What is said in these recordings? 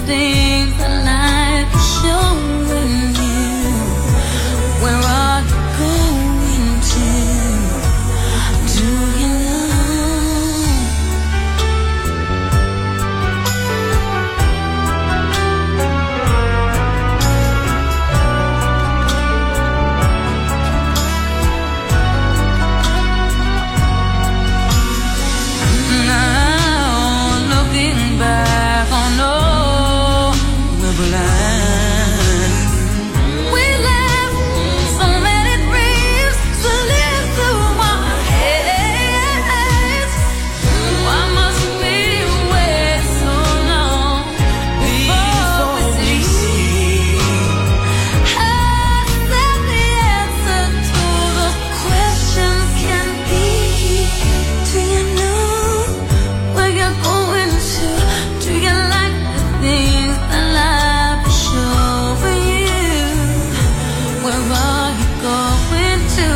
things that life is showing you. Where are you going to? Do you know? Back on all the blind. We left so many dreams to live through our heads. Why must we wait so long before we see? I said the answer to those questions can be. Do you know where you're going to? Do you like the things that life is showing you? Where are you going to?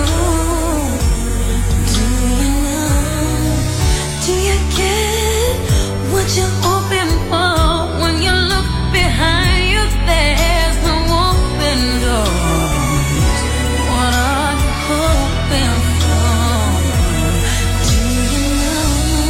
Do you know? Do you get what you're hoping for? When you look behind you, there's no open doors. What are you hoping for? Do you know?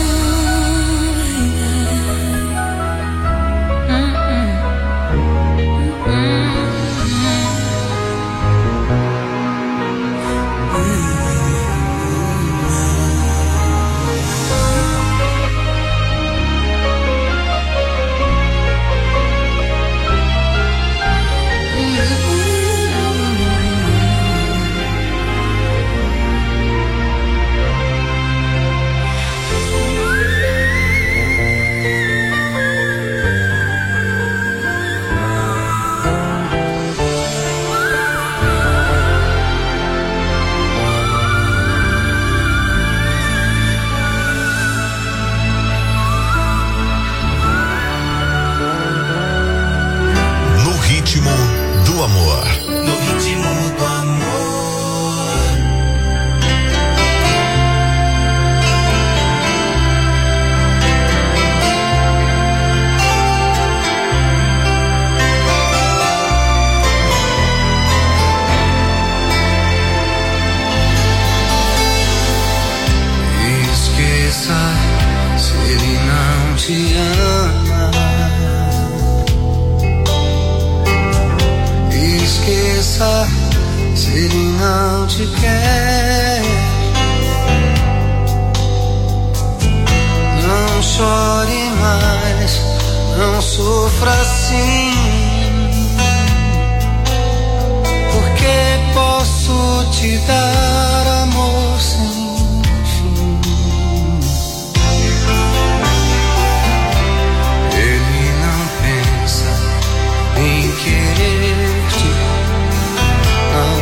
No ritmo do amor. No ritmo do amor. Esqueça se ele não te ama. Esqueça se ele não te quer. Não chore mais, não sofra assim. Porque posso te dar amor sem fim. Ele não pensa em querer-te, não,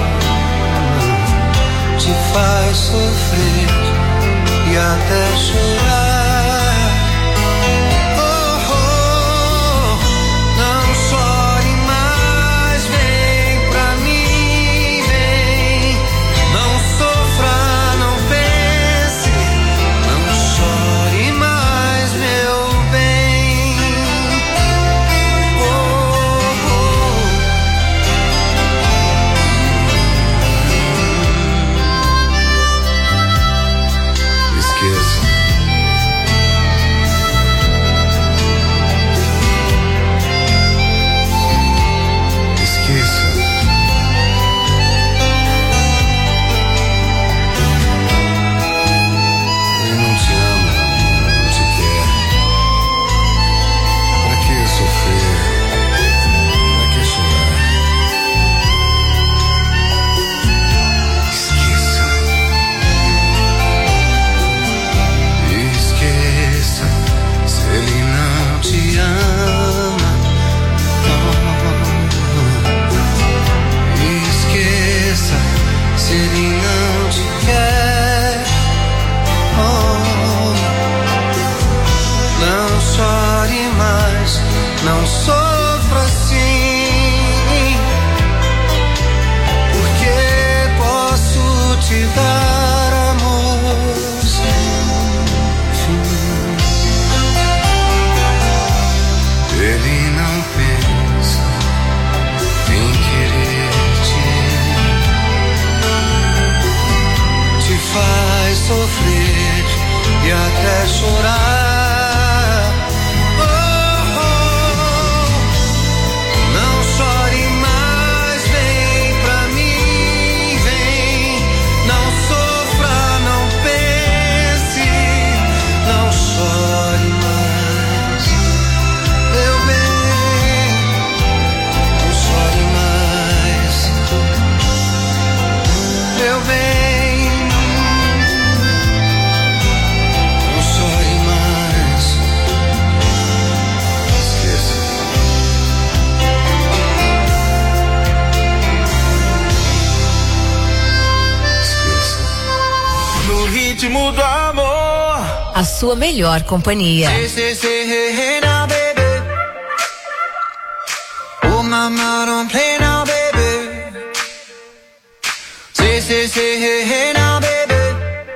te faz sofrer e até chorar. Oh, oh, não chore mais, vem pra mim, vem. Não sofra, não pense, não chore mais, meu bem. Oh, oh. Esqueça. Esqueça. Ele não te ama, não te quer. Pra que sofrer? Pra que chorar? Esqueça. Esqueça se ele não te ama. Esqueça se ele não te quer. Não chore mais, não sofra assim. Porque posso te dar amor sem fim. Ele não a sua melhor companhia. Hey now, baby. Oh, mama, don't play now, baby. Say, hey now, baby.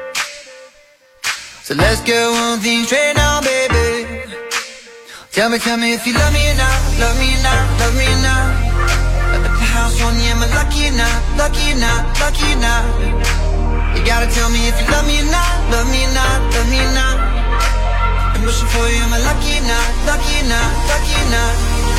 So let's get one thing straight now, baby. Tell me if you love me or not, love me or not, love me or not. At the house on you, am I lucky or not, lucky or not, lucky or not? You gotta tell me if you love me or not, love me or not, love me or not. I'm wishing for you, am I lucky or not, lucky or not, lucky or not?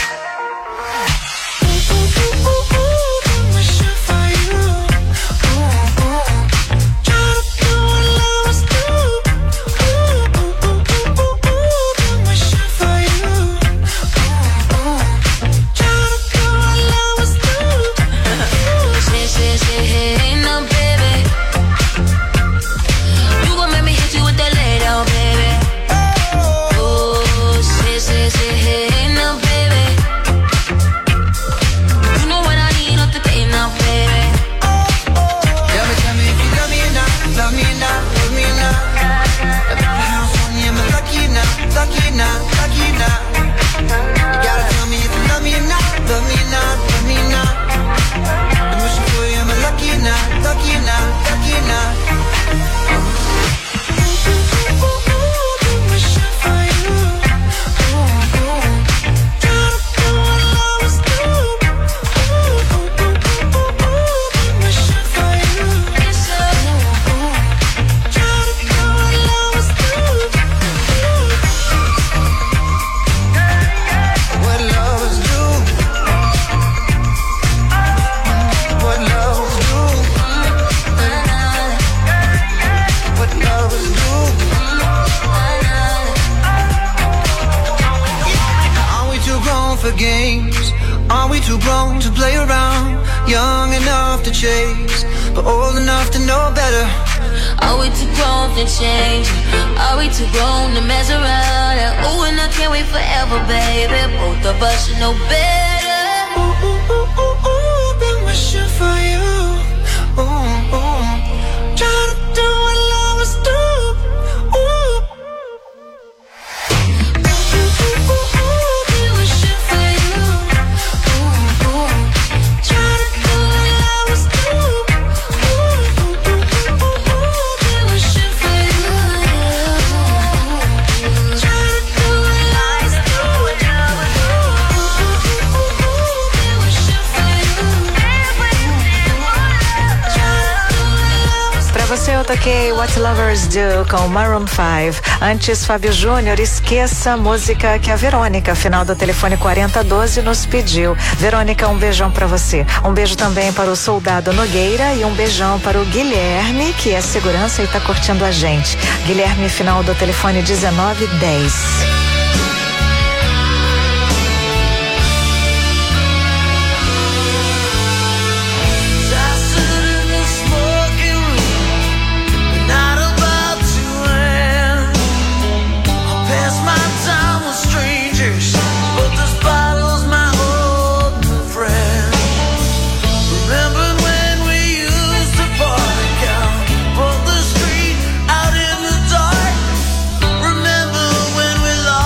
What Lovers Do com Maroon 5. Antes, Fábio Júnior, Esqueça, música que a Verônica, final do telefone 4012, nos pediu. Verônica, um beijão pra você. Um beijo também para o Soldado Nogueira e um beijão para o Guilherme, que é segurança e tá curtindo a gente. Guilherme, final do telefone 1910. Remember when we lost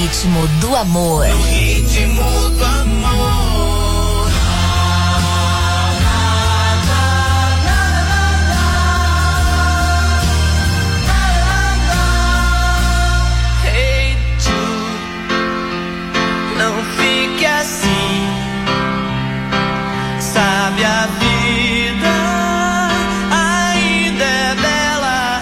ritmo do amor. No ritmo do amor. Hey Jude, não fique assim. Sabe, a vida ainda é bela.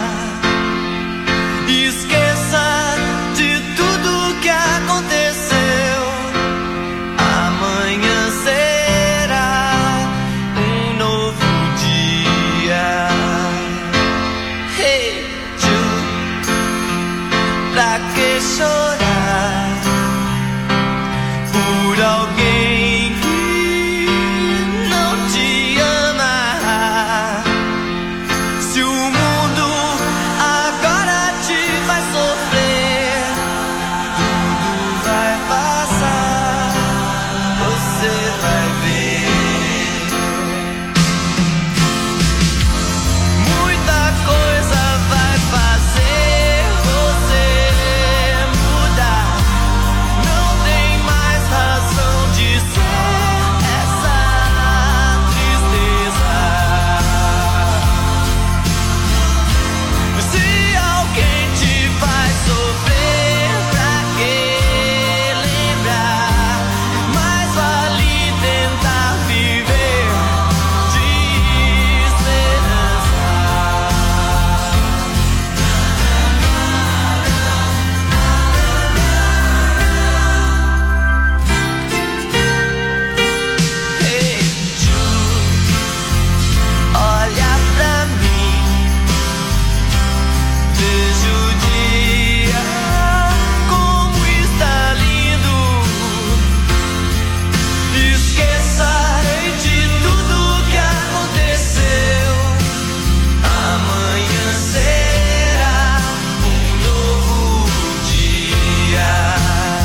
Esqueça de tudo que aconteceu. Amanhã será um novo dia. Hey Jude, pra que chorar por alguém que não te ama? Se o mundo agora te faz sofrer, tudo vai passar, você vai ver. Muita coisa vai fazer você mudar. Não tem mais razão de ser essa tristeza. Se alguém te faz sofrer, pra que lembrar? Mais vale tentar viver de esperança. Hey Jude, olha pra mim, veja o dia como está lindo. Esqueça de tudo que aconteceu. Amanhã será um novo dia.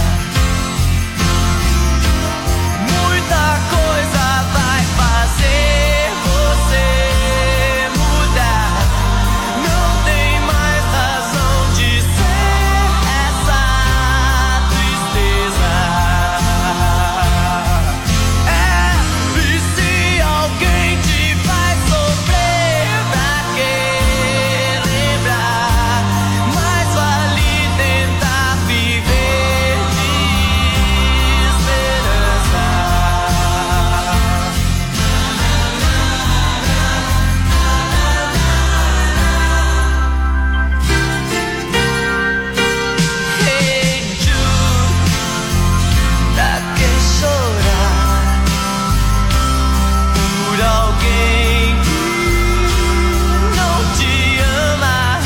Muita coisa vai fazer você mudar. Não tem mais razão de ser essa tristeza. E se alguém te faz sofrer, pra que lembrar? Mais vale tentar viver de esperança. Hey Jude, pra que chorar por alguém que não te ama?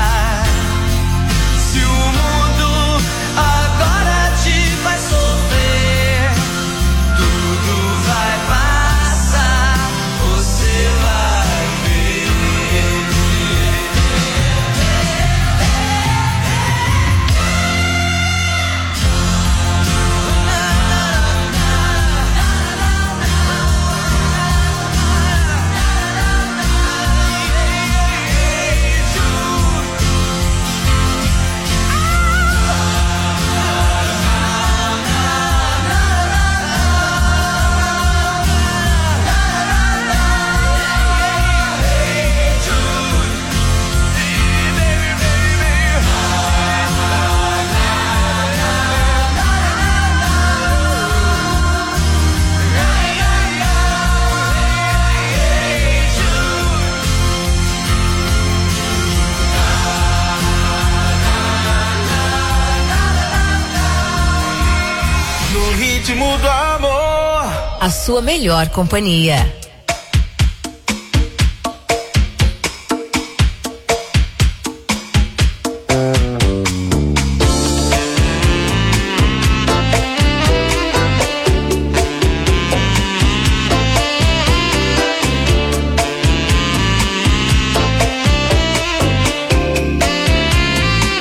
Se o mundo agora te faz sofrer, tudo vai passar, você vai ver. No ritmo do amor. A sua melhor companhia.